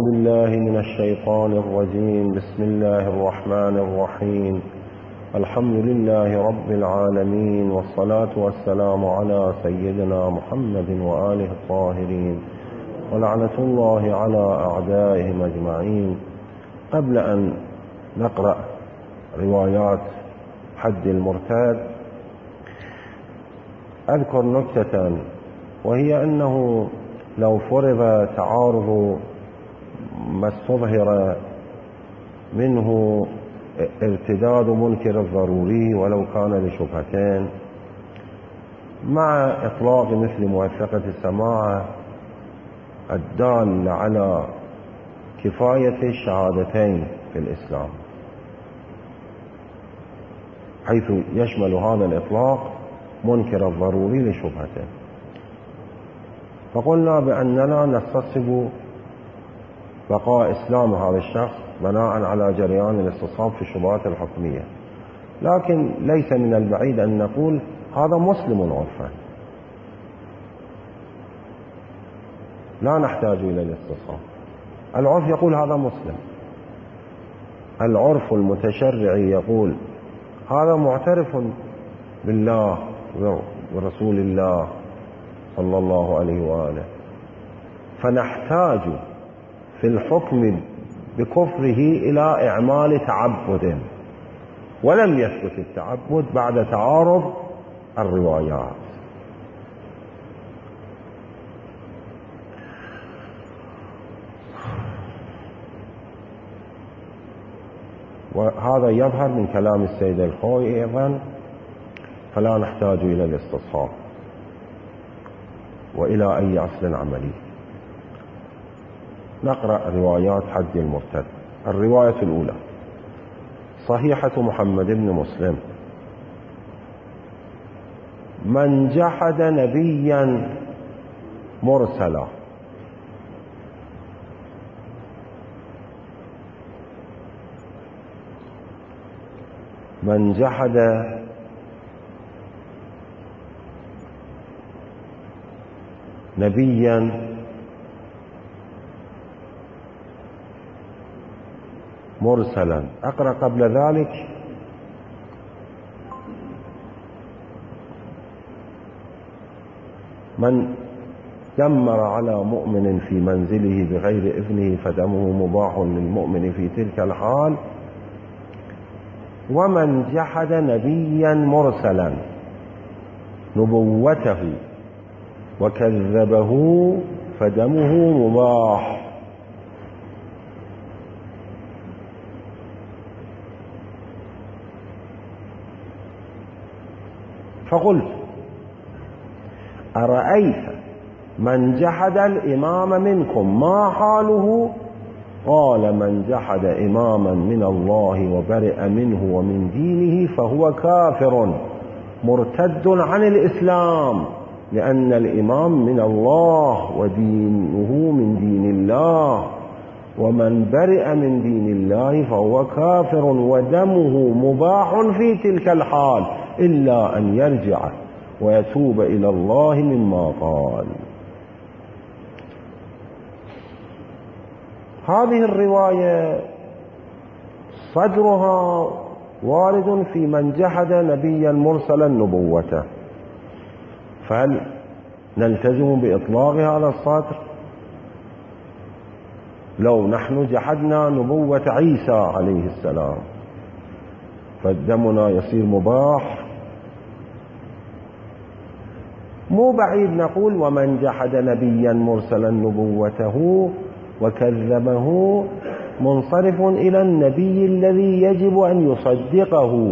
بالله من الشيطان الرجيم. بسم الله الرحمن الرحيم. الحمد لله رب العالمين، والصلاة والسلام على سيدنا محمد وآله الطاهرين، ولعنة الله على أعدائهم أجمعين. قبل أن نقرأ روايات حد المرتد أذكر نكتة، وهي أنه لو فرض تعارض ما استظهر منه ارتداد منكر الضروري ولو كان لشبهتين مع إطلاق مثل موثقة السماعة الدال على كفاية الشهادتين في الإسلام، حيث يشمل هذا الإطلاق منكر الضروري لشبهته، فقلنا بأننا نستصحب بقاء إسلام هذا الشخص بناء على جريان الاستصحاب في الشبهات الحكمية، لكن ليس من البعيد أن نقول هذا مسلم عرفا، لا نحتاج إلى الاستصحاب. العرف يقول هذا مسلم، العرف المتشرعي يقول هذا معترف بالله ورسول الله صلى الله عليه وآله، فنحتاج في الحكم بكفره إلى إعمال تعبد، ولم يثبت التعبد بعد تعارض الروايات. وهذا يظهر من كلام السيد الخوئي أيضا، فلا نحتاج إلى الاستصحاب وإلى أي أصل عملي. نقرأ روايات حد المرتد. الرواية الأولى صحيحة محمد بن مسلم: من جحد نبيا مرسلا من جحد نبيا مرسلا. أقرأ قبل ذلك: من دمر على مؤمن في منزله بغير إذنه فدمه مباح للمؤمن في تلك الحال. ومن جحد نبيا مرسلا نبوته وكذبه فدمه مباح. فقلت: أرأيت من جحد الإمام منكم ما حاله؟ قال: من جحد إماما من الله وبرئ منه ومن دينه فهو كافر مرتد عن الإسلام، لأن الإمام من الله ودينه من دين الله، ومن برئ من دين الله فهو كافر ودمه مباح في تلك الحال، إلا أن يرجع ويتوب إلى الله مما قال. هذه الرواية صدرها وارد في من جحد نبيا مرسلا نبوته، فهل نلتزم بإطلاق هذا الصدر؟ لو نحن جحدنا نبوة عيسى عليه السلام فدمنا يصير مباح؟ مو بعيد نقول: ومن جحد نبيا مرسلا نبوته وكذبه منصرف إلى النبي الذي يجب أن يصدقه،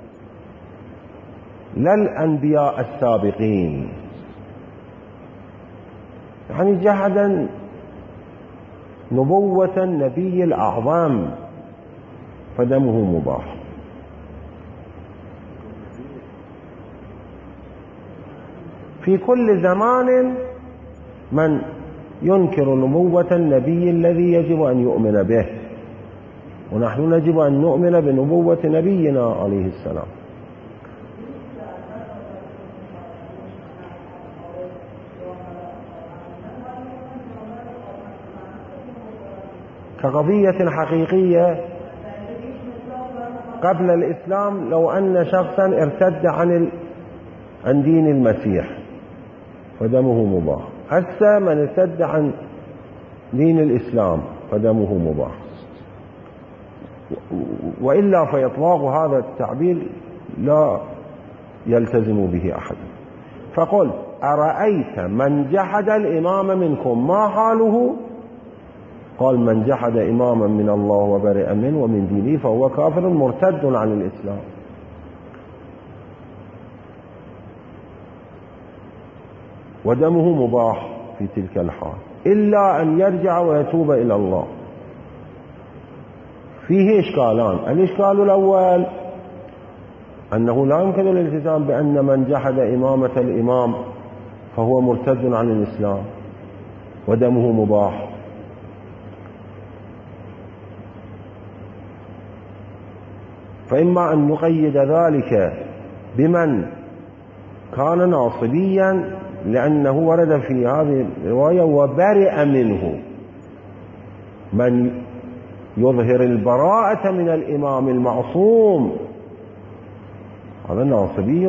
لا الأنبياء السابقين. يعني جحد نبوة النبي الأعظم فدمه مباح. في كل زمان من ينكر نبوة النبي الذي يجب أن يؤمن به، ونحن يجب أن نؤمن بنبوة نبينا عليه السلام. كقضية حقيقية قبل الإسلام. لو أن شخصا ارتد عن دين المسيح فدمه مباح. هسه من ارتد عن دين الإسلام فدمه مباح، وإلا فإطلاق هذا التعبير لا يلتزم به أحد. فقل أرأيت من جحد الإمام منكم ما حاله؟ قال من جحد إماما من الله وبرئ منه ومن دينه فهو كافر مرتد عن الإسلام. ودمه مباح في تلك الحال إلا أن يرجع ويتوب إلى الله. فيه إشكالان. الإشكال الأول أنه لا يمكن الالتزام بأن من جحد إمامة الإمام فهو مرتد عن الإسلام ودمه مباح. فإما أن نقيد ذلك بمن كان ناصبيا لأنه ورد في هذه الرواية وبرئ منه، من يظهر البراءة من الإمام المعصوم هذا ناصبي،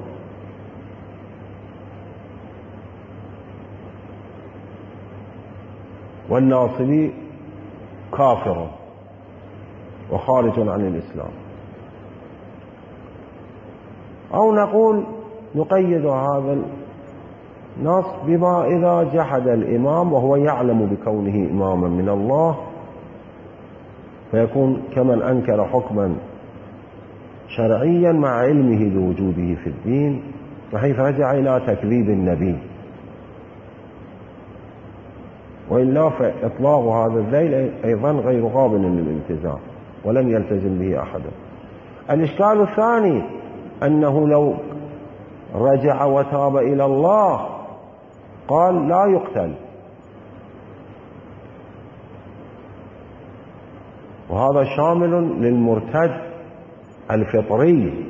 والناصبي كافر وخارج عن الإسلام. أو نقول نقيد هذا النص بما إذا جحد الإمام وهو يعلم بكونه إماما من الله فيكون كمن أنكر حكما شرعيا مع علمه بوجوده في الدين، بحيث رجع إلى تكذيب النبي. وإلا فإطلاق هذا الذيل أيضا غير قابل للالتزام ولم يلتزم به أحد. الإشكال الثاني أنه لو رجع وتاب إلى الله قال لا يقتل، وهذا شامل للمرتد الفطري،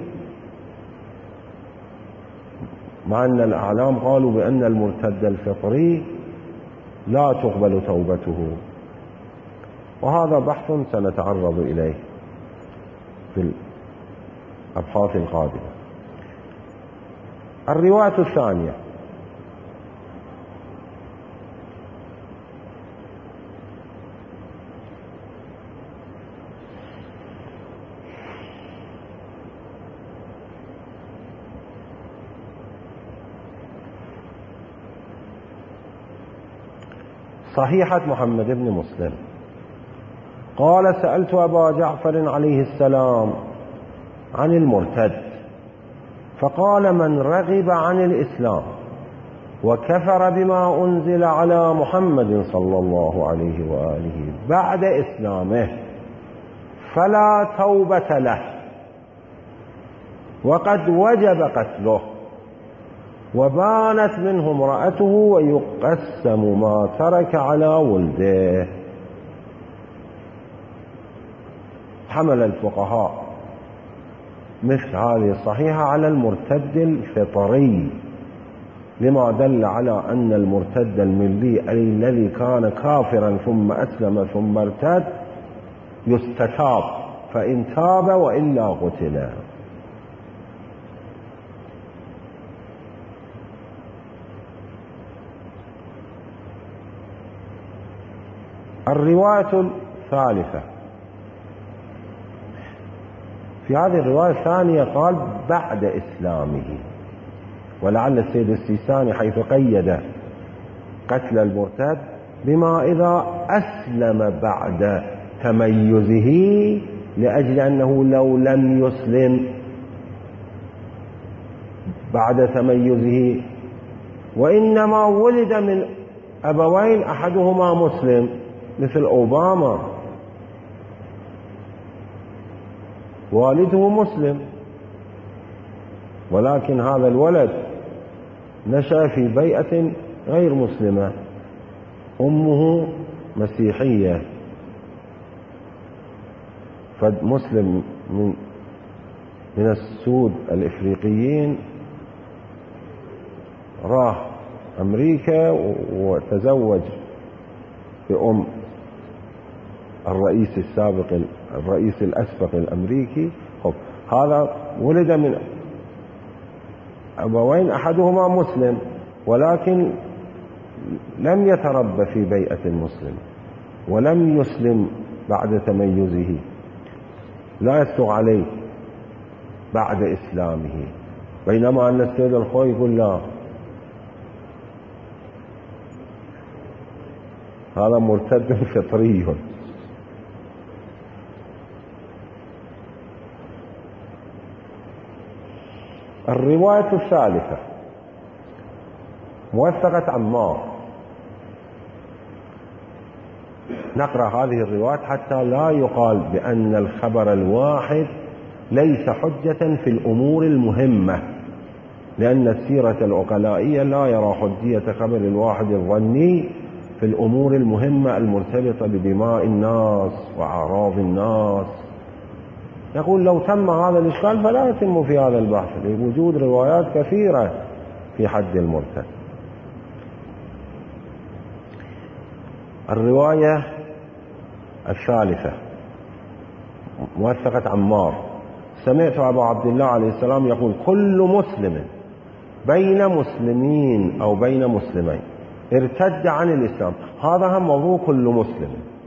مع أن الأعلام قالوا بأن المرتد الفطري لا تقبل توبته، وهذا بحث سنتعرض إليه في الأبحاث القادمة. الرواية الثانية صحيحة محمد بن مسلم قال سألت أبا جعفر عليه السلام عن المرتد فقال من رغب عن الإسلام وكفر بما أنزل على محمد صلى الله عليه وآله بعد إسلامه فلا توبة له وقد وجب قتله وبانت منه امرأته ويقسم ما ترك على ولده. حمل الفقهاء مثل هذه الصحيحة على المرتد الفطري لما دل على أن المرتد الملي الذي كان كافرا ثم أسلم ثم ارتد يستتاب، فإن تاب وإلا قتل. الرواية الثالثة، في هذه الرواية الثانية قال بعد إسلامه، ولعل السيد السيستاني حيث قيد قتل المرتد بما إذا أسلم بعد تميزه، لأجل أنه لو لم يسلم بعد تميزه وإنما ولد من أبوين أحدهما مسلم مثل أوباما والده مسلم، ولكن هذا الولد نشأ في بيئة غير مسلمة، أمه مسيحية، فمسلم من السود الإفريقيين راح أمريكا وتزوج بأم الرئيس الأسبق الأمريكي. هذا ولد من أبوين أحدهما مسلم، ولكن لم يتربى في بيئة مسلم ولم يسلم بعد تميزه، لا يسوغ عليه بعد إسلامه، بينما أن السيد الخوئي يقول لا، هذا مرتد فطري. الرواية الثالثة موثقة عمار. نقرأ هذه الروايات حتى لا يقال بأن الخبر الواحد ليس حجة في الأمور المهمة، لأن السيرة العقلائية لا يرى حجية خبر الواحد الظني في الأمور المهمة المرتبطة بدماء الناس وأعراض الناس. يقول لو تم هذا الإشكال فلا يتم في هذا البحث لوجود روايات كثيرة في حد المرتد. الرواية الثالثة موثقة عمار. سمعت أبا عبد الله عليه السلام يقول كل مسلم بين مسلمين أو بين مسلمين ارتد عن الإسلام. هذا هم موضوع كل مسلم،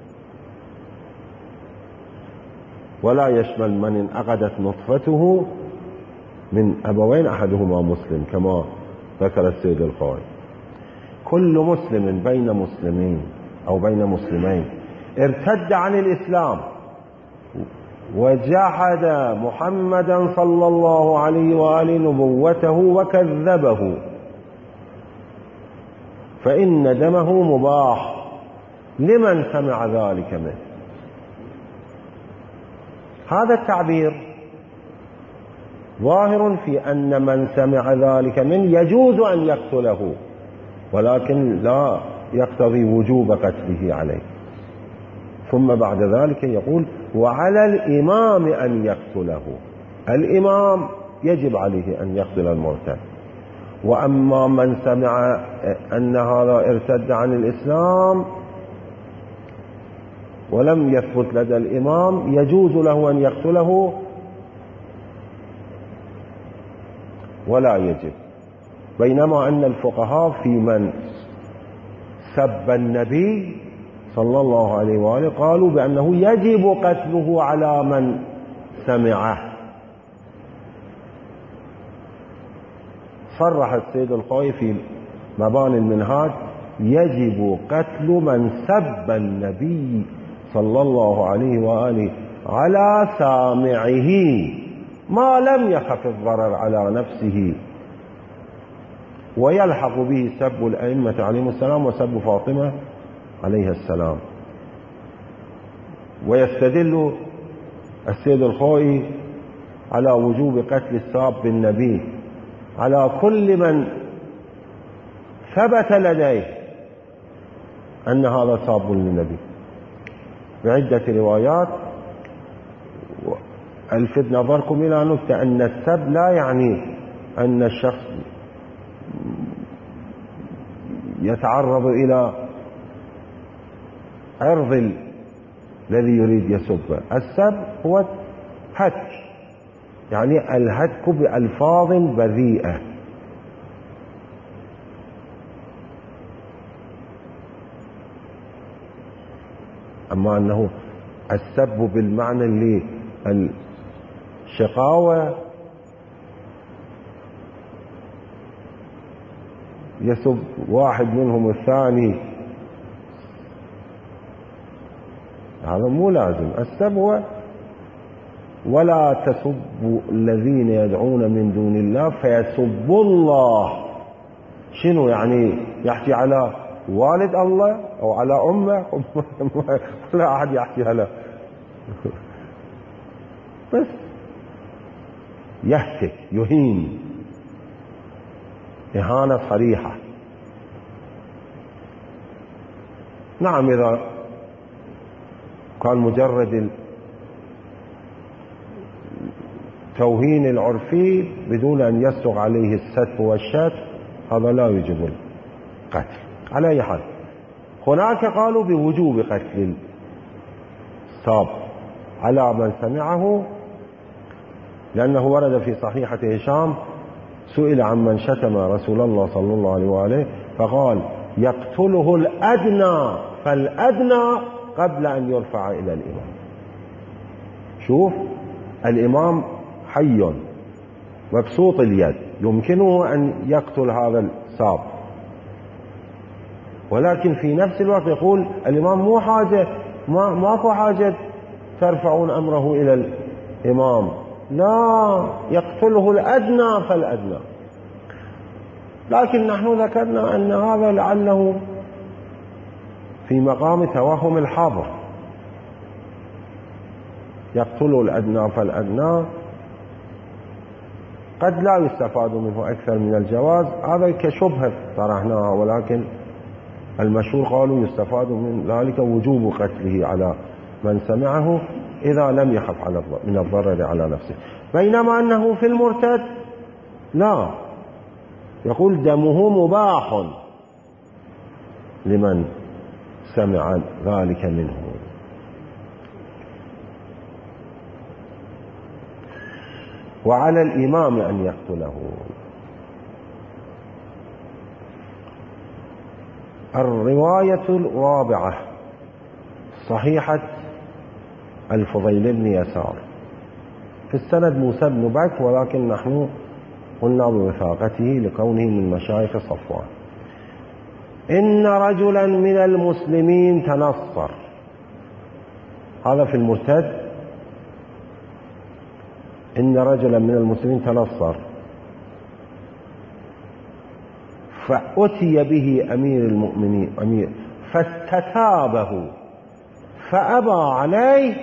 ولا يشمل من انعقدت نطفته من أبوين أحدهما مسلم كما ذكر السيد الخوئي. كل مسلم بين مسلمين أو بين مسلمين ارتد عن الإسلام وجحد محمدا صلى الله عليه وآله نبوته وكذبه فإن دمه مباح لمن سمع ذلك منه. هذا التعبير ظاهر في أن من سمع ذلك منه يجوز أن يقتله، ولكن لا يقتضي وجوب قتله عليه. ثم بعد ذلك يقول وعلى الإمام أن يقتله. الإمام يجب عليه أن يقتل المرتد. وأما من سمع أن هذا ارتد عن الإسلام ولم يثبت لدى الإمام يجوز له أن يقتله ولا يجب. بينما أن الفقهاء في من سب النبي صلى الله عليه وآله قالوا بأنه يجب قتله على من سمعه. صرح السيد الخوئي في مباني المنهاج يجب قتل من سب النبي صلى الله عليه وآله على سامعه ما لم يخف الضرر على نفسه، ويلحق به سب الأئمة عليهم السلام وسب فاطمة عليها السلام. ويستدل السيد الخوئي على وجوب قتل الساب بالنبي على كل من ثبت لديه أن هذا ساب للنبي بعدة روايات. ألفت نظركم إلى نكتة أن السب لا يعني أن الشخص يتعرض إلى عرض الذي يريد يسبه. السب هو هتك، يعني الهتك بألفاظ بذيئة. أما أنه السب بالمعنى اللي الشقاوة يسب واحد منهم الثاني، هذا مو لازم. السب هو ولا تسبوا الذين يدعون من دون الله فيسبوا الله. شنو يعني؟ يحكي على والد الله أو على أمه؟ لا أحد يحكي على بس يهتك يهين إهانة صريحة. نعم إذا كان مجرد التوهين العرفي بدون أن يسبق عليه السب والشتم هذا لا يجب القتل. على أي حال هناك قالوا بوجوب قتل ساب على من سمعه، لأنه ورد في صحيحة هشام سئل عن من شتم رسول الله صلى الله عليه وآله فقال يقتله الأدنى فالأدنى قبل أن يرفع إلى الإمام. شوف، الإمام حي مبسوط اليد، يمكنه أن يقتل هذا الساب، ولكن في نفس الوقت يقول الإمام مو حاجة، ماكو حاجة ترفعون أمره إلى الإمام، لا، يقتله الأدنى فالأدنى. لكن نحن ذكرنا أن هذا لعله في مقام توهم الحاضر، يقتله الأدنى فالأدنى قد لا يستفاد منه أكثر من الجواز، هذا كشبهة طرحناها، ولكن المشهور قالوا يستفاد من ذلك وجوب قتله على من سمعه إذا لم يخف من الضرر على نفسه، بينما أنه في المرتد لا، يقول دمه مباح لمن سمع ذلك منه. وعلى الإمام أن يقتله. الرواية الرابعة صحيحة الفضيل بن يسار، في السند موسى بن بكر، ولكن نحن قلنا بوثاقته لكونه من مشايخ صفوان. إن رجلا من المسلمين تنصر، هذا في المرتد، إن رجلا من المسلمين تنصر فأتي به أمير المؤمنين فاستتابه فأبى عليه،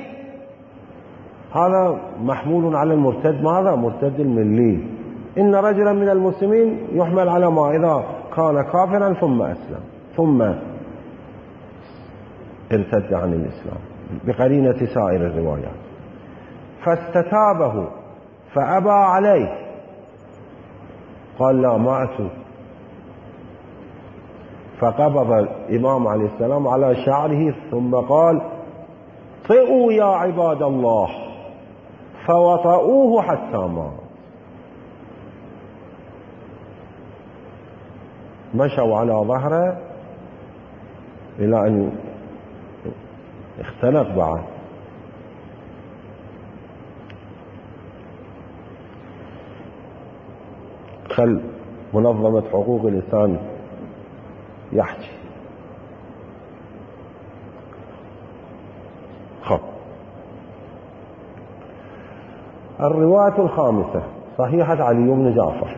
هذا محمول على المرتد، ماذا؟ مرتد الملي. إن رجلا من المسلمين يحمل على ما إذا كان كافرا ثم أسلم ثم ارتد عن الإسلام بقرينة سائر الروايات. فاستتابه فأبى عليه، قال لا ما أتوب، فقبض الإمام عليه السلام على شعره ثم قال طئوا يا عباد الله، فوطئوه حتى مات. مشوا على ظهره إلى أن اختنق بعد. خل منظمة حقوق الإنسان يحكي. الرواية الخامسة صحيحة علي بن جعفر،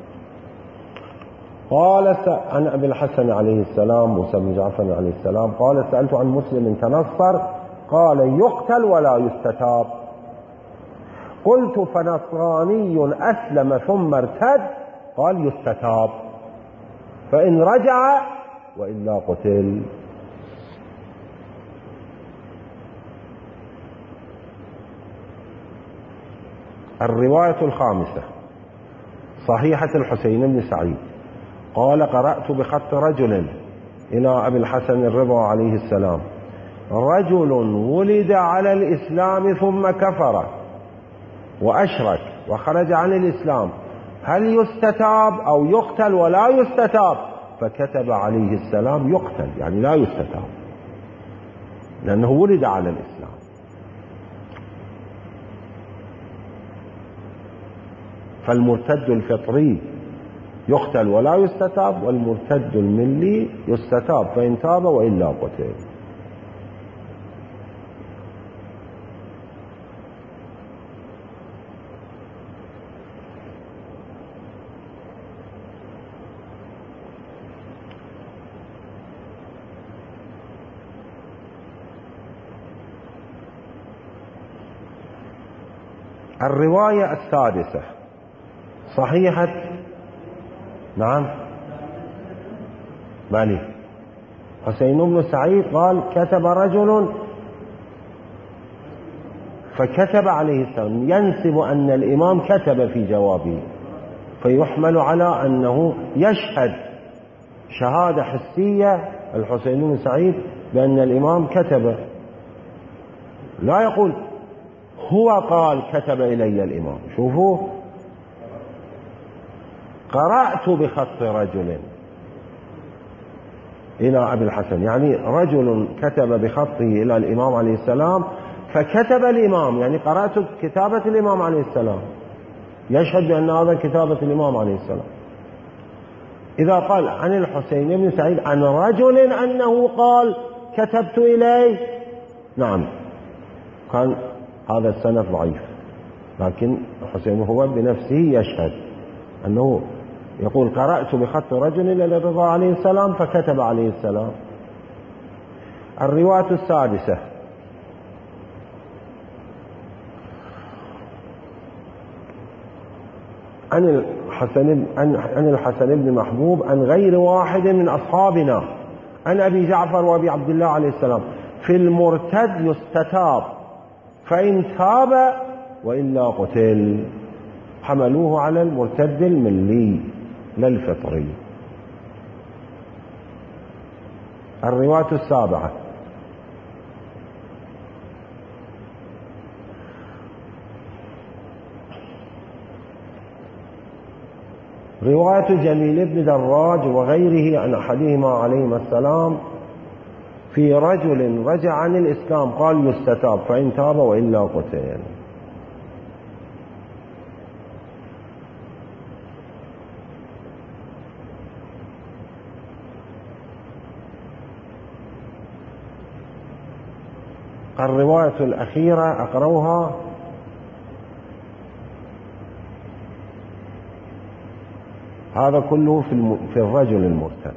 قال عن أبي الحسن عليه السلام موسى بن جعفر عليه السلام قال سألت عن مسلم تنصر قال يقتل ولا يستتاب. قلت فنصراني أسلم ثم ارتد؟ قال يستتاب، فإن رجع وإلا قتل. الرواية الخامسة صحيحة الحسين بن سعيد قال قرأت بخط رجل إلى أبي الحسن الرضا عليه السلام رجل ولد على الإسلام ثم كفر وأشرك وخرج عن الإسلام، هل يستتاب أو يقتل ولا يستتاب؟ فكتب عليه السلام يقتل، يعني لا يستتاب، لأنه ولد على الإسلام. فالمرتد الفطري يقتل ولا يستتاب، والمرتد الملي يستتاب فإن تاب وإلا قتل. الرواية السادسة صحيحة نعم مالي حسين بن سعيد قال كتب رجل فكتب عليه السلام، ينسب أن الإمام كتب في جوابه، فيحمل على أنه يشهد شهادة حسية الحسين بن سعيد بأن الإمام كتب. لا يقول هو قال كتب إلي الإمام. شوفوا، قرأت بخط رجل إلى أبي الحسن، يعني رجل كتب بخطه إلى الإمام عليه السلام، فكتب الإمام، يعني قرأت كتابة الإمام عليه السلام، يشهد بأن هذا كتابة الإمام عليه السلام. إذا قال عن الحسين بن سعيد عن رجل أنه قال كتبت إليه، نعم كان هذا السند ضعيف، لكن الحسين هو بنفسه يشهد أنه يقول قرأت بخط رجل إلى الرضا عليه السلام فكتب عليه السلام. الرواية السادسة عن الحسن بن محبوب عن غير واحد من أصحابنا عن أبي جعفر وأبي عبد الله عليه السلام: في المرتد يستتاب فإن تاب وإلا قتل. حملوه على المرتد الملي لا الفطري. الرواية السابعة رواية جميل بن دراج وغيره عن أحدهما عليهما السلام في رجل رجع عن الإسلام قال يستتاب فإن تاب وإلا قتل. الرواية الأخيرة أقرأها: هذا كله في الرجل المرتد.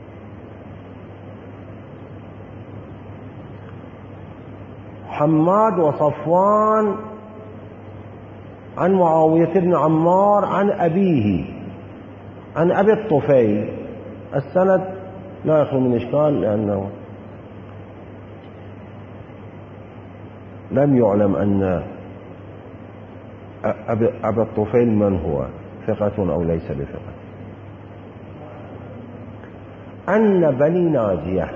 حماد وصفوان عن معاوية بن عمار عن أبيه عن أبي الطفيل. السند لا يخلو من إشكال، لأنه لم يعلم أن أبي الطفيل من هو، ثقة أو ليس بثقة. أن بني ناجية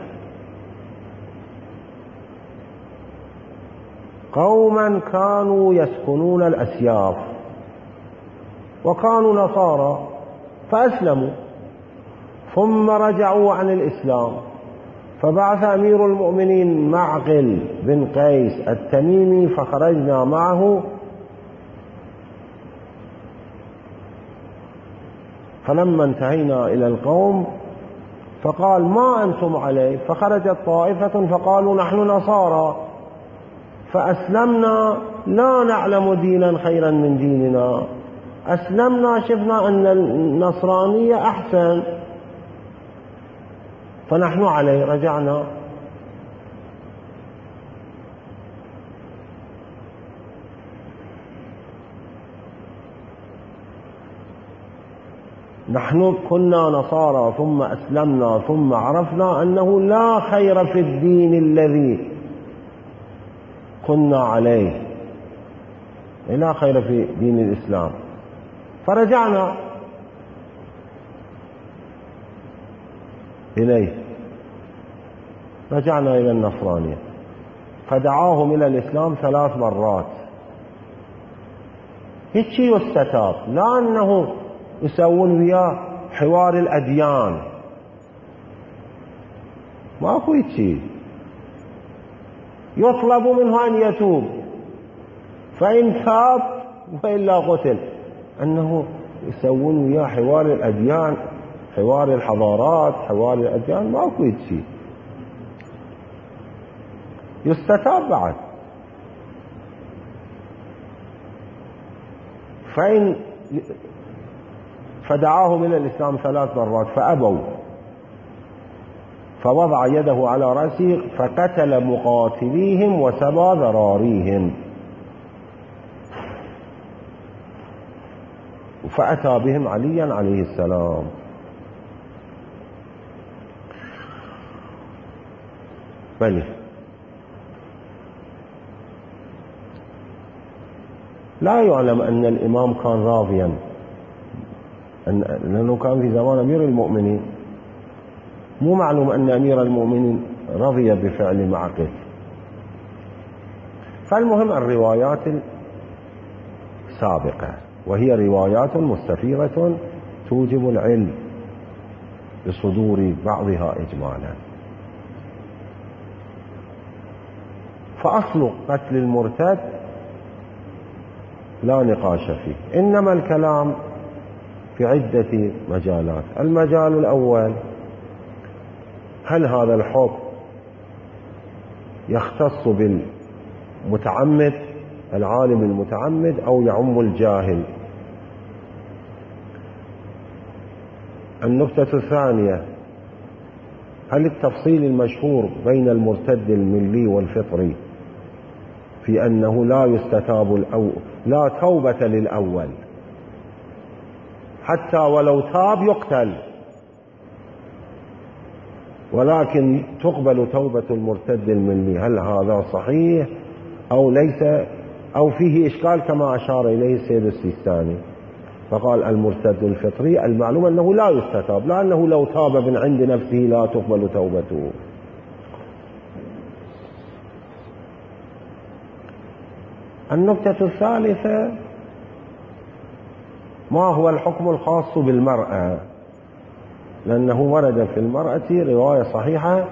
قوما كانوا يسكنون الأسياف وكانوا نصارى فأسلموا ثم رجعوا عن الإسلام، فبعث أمير المؤمنين معقل بن قيس التميمي فخرجنا معه، فلما انتهينا إلى القوم فقال ما أنتم عليه، فخرجت طائفة فقالوا نحن نصارى فأسلمنا لا نعلم دينا خيرا من ديننا، أسلمنا شفنا أن النصرانية أحسن فنحن عليه رجعنا. نحن كنا نصارى ثم أسلمنا ثم عرفنا أنه لا خير في الدين الذي كنا عليه، لا خير في دين الإسلام، فرجعنا إليه، رجعنا إلى النصرانية. فدعاهم إلى الإسلام 3 مرات. هيك يستتاب، لا أنه يسوون وياه حوار الأديان، ماكو هيك. يطلب منه أن يتوب فإن تاب وإلا قتل. أنه يسوون وياه حوار الأديان، حوار الحضارات، حوار الأديان، ماكو هيك. يستتاب بعد. فدعاهم إلى الإسلام 3 مرات فأبوا، فوضع يده على رأسه فقتل مقاتليهم وسبى ذراريهم، فأتى بهم عليا عليه السلام. بل لا يعلم أن الإمام كان راضيا، لأنه كان في زمان أمير المؤمنين، مو معلوم أن أمير المؤمنين رضي بفعل معقل. فالمهم الروايات السابقة، وهي روايات مستفيضة توجب العلم بصدور بعضها إجمالا. فأصل قتل المرتد لا نقاش فيه، إنما الكلام في عدة مجالات. المجال الأول: هل هذا الحكم يختص بالمتعمد العالم المتعمد أو يعم الجاهل؟ النقطة الثانية: هل التفصيل المشهور بين المرتد الملي والفطري في أنه لا يستتاب لا توبة للأول، حتى ولو تاب يقتل، ولكن تقبل توبة المرتد الملي، هل هذا صحيح أو ليس، أو فيه إشكال كما أشار إليه السيد السيستاني؟ فقال المرتد الفطري المعلوم أنه لا يستتاب، لأنه لو تاب من عند نفسه لا تقبل توبته. النقطة الثالثة: ما هو الحكم الخاص بالمرأة؟ لأنه ورد في المرأة رواية صحيحة: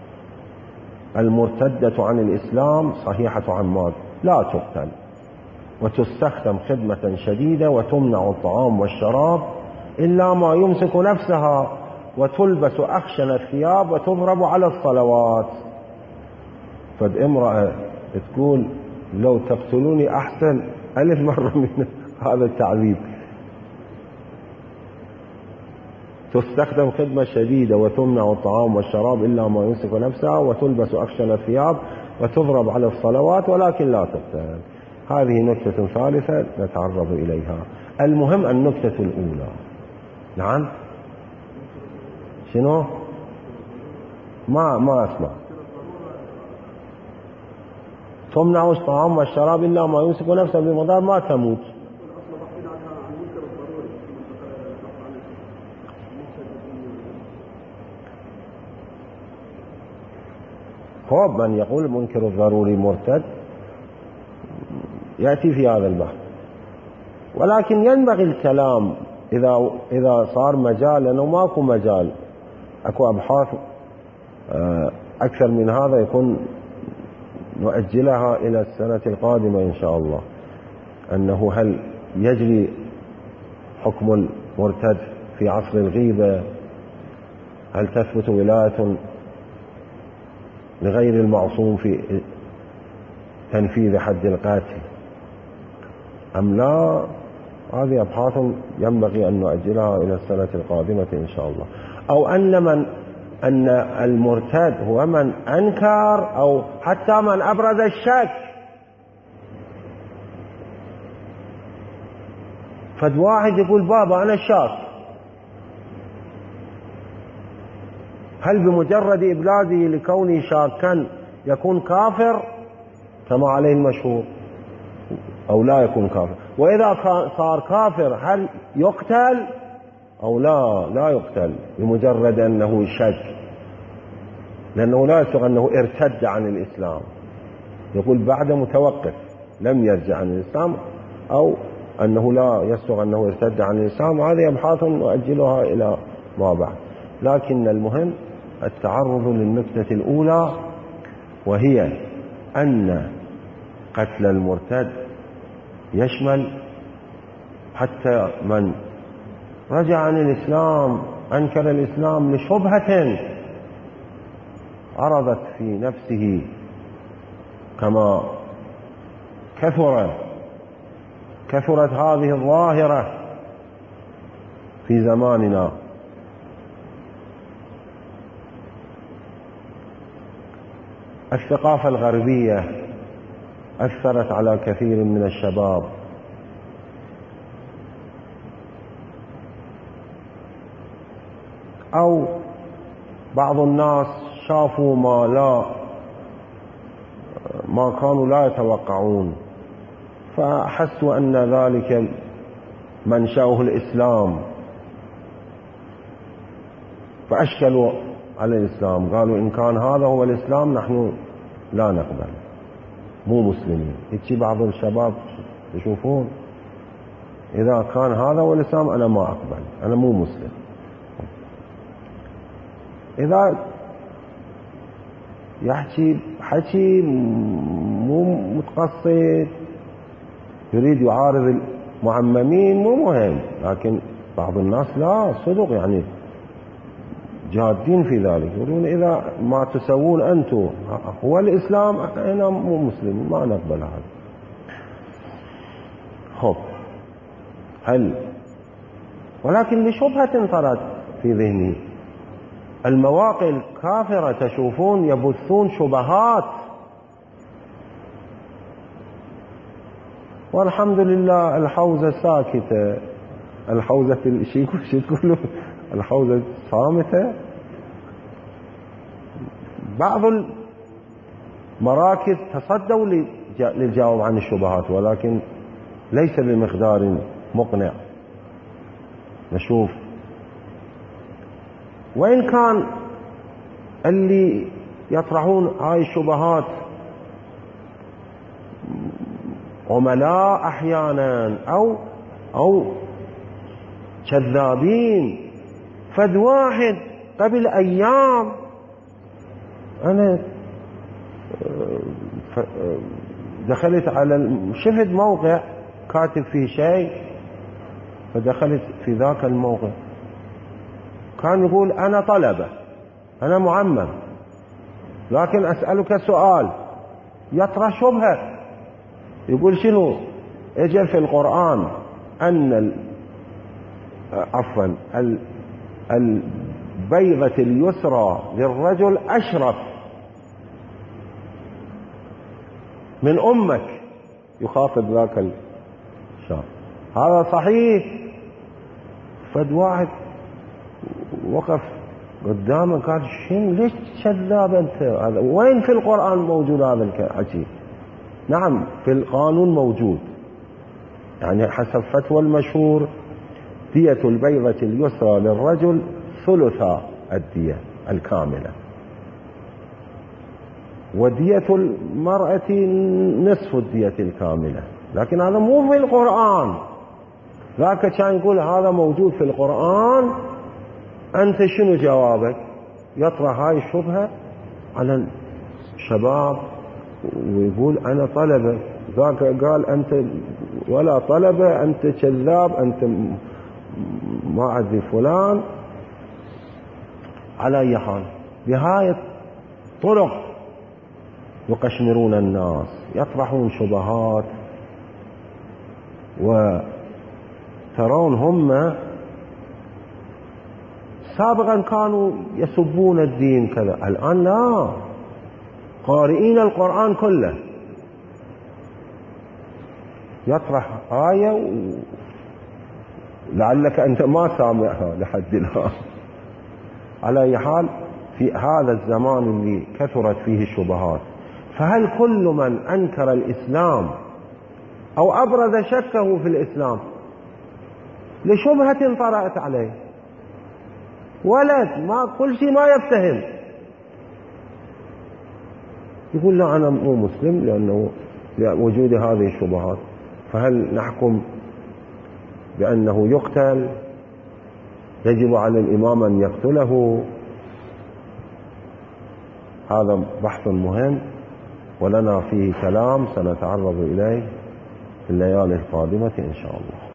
المرتدة عن الإسلام صحيحة عماد لا تقتل، وتستخدم خدمة شديدة، وتمنع الطعام والشراب إلا ما يمسك نفسها، وتلبس أخشن الثياب، وتضرب على الصلوات. فد امرأة تقول لو تقتلوني أحسن 1000 مرة من هذا التعذيب. تستخدم خدمة شديدة، وتمنع الطعام والشراب إلا ما يمسك نفسها، وتلبس أخشن الثياب، وتضرب على الصلوات، ولكن لا تقتل. هذه نكتة ثالثة نتعرض إليها. المهم النكتة الأولى. نعم، شنو؟ ما أسمع. تمنع الطعام والشراب إلا ما يمسك نفسها بمضار ما تموت. هو من يقول منكر الضروري مرتد يأتي في هذا البحث، ولكن ينبغي الكلام إذا صار مجال، لأنه ماكو مجال، أكو أبحاث أكثر من هذا يكون نؤجلها إلى السنة القادمة إن شاء الله، أنه هل يجري حكم المرتد في عصر الغيبة؟ هل تثبت ولاية لغير المعصوم في تنفيذ حد القاتل أم لا؟ هذه أبحاث ينبغي أن نؤجلها إلى السنة القادمة إن شاء الله. أو أن المرتد هو من أنكر أو حتى من أبرز الشك. فد واحد يقول بابا أنا شاك، هل بمجرد إبلازه لكونه شاكا يكون كافر كما عليه المشهور أو لا يكون كافر؟ وإذا صار كافر هل يقتل أو لا يقتل بمجرد أنه شك؟ لأنه لا يصدق أنه ارتد عن الإسلام، يقول بعد متوقف لم يرجع عن الإسلام، أو أنه لا يصدق أنه ارتد عن الإسلام. هذه أبحاث نؤجلها إلى ما بعد. لكن المهم التعرض للنكتة الأولى، وهي أن قتل المرتد يشمل حتى من رجع عن الإسلام، أنكر الإسلام لشبهة عرضت في نفسه، كما كثرت هذه الظاهرة في زماننا. الثقافة الغربية أثرت على كثير من الشباب، أو بعض الناس شافوا ما كانوا لا يتوقعون، فحسوا أن ذلك منشأه الإسلام، فأشكلوا على الإسلام، قالوا إن كان هذا هو الإسلام نحن لا نقبل. مو مسلمين. هيك بعض الشباب يشوفون إذا كان هذا هو الإسلام أنا ما أقبل، أنا مو مسلم. إذا يحكي حكي مو متقصد يريد يعارض المعممين مو مهم، لكن بعض الناس لا صدق يعني جادين في ذلك، يقولون إذا ما تسوون أنتم هو الإسلام أنا مو مسلم ما نقبل هذا. خب ولكن لشبهة طرت في ذهني، المواقع الكافرة تشوفون يبثون شبهات، والحمد لله الحوزة ساكتة، الحوزة تقولوا الحوزة صامتة. بعض المراكز تصدوا للجواب عن الشبهات ولكن ليس بمقدار مقنع. نشوف وإن كان اللي يطرحون هاي الشبهات عملاء أحيانا أو كذابين. فد واحد قبل أيام أنا دخلت على شفت موقع كاتب فيه شيء، فدخلت في ذاك الموقع كان يقول أنا طلبة أنا معمم، لكن أسألك سؤال يطرح شبهة، يقول شنو اجى في القرآن أن عفوا البيضة اليسرى للرجل أشرف من أمك، يخاطب ذاك الشاب. هذا صحيح؟ فد واحد وقف قدامه قال شنو ليش كذاب انت؟ هذا وين في القرآن موجود هذا الحكي؟ نعم في القانون موجود، يعني حسب فتوى المشهور دية البيضة اليسرى للرجل ثلث الدية الكاملة، ودية المرأة نصف الدية الكاملة، لكن هذا مو في القرآن. ذاك كان يقول هذا موجود في القرآن، أنت شنو جوابك؟ يطرح هاي الشبهة على الشباب ويقول أنا طلبة، ذاك قال أنت ولا طلبة، أنت كذاب، أنت ما أدري فلان. على أي حال بهاي الطرق يقشمرون الناس، يطرحون شبهات، وترون هم سابقا كانوا يسبون الدين كذا، الآن لا، قارئين القرآن كله. يطرح آية لعلك أنت ما سامعها لحد الآن. على أي حال في هذا الزمان اللي كثرت فيه الشبهات، فهل كل من أنكر الإسلام أو أبرز شكه في الإسلام لشبهة طرأت عليه، ولد ما كل شيء ما يفتهم، يقول لا أنا مو مسلم لأنه لوجود هذه الشبهات، فهل نحكم بأنه يقتل؟ يجب على الإمام أن يقتله؟ هذا بحث مهم ولنا فيه كلام سنتعرض إليه في الليالي القادمة إن شاء الله.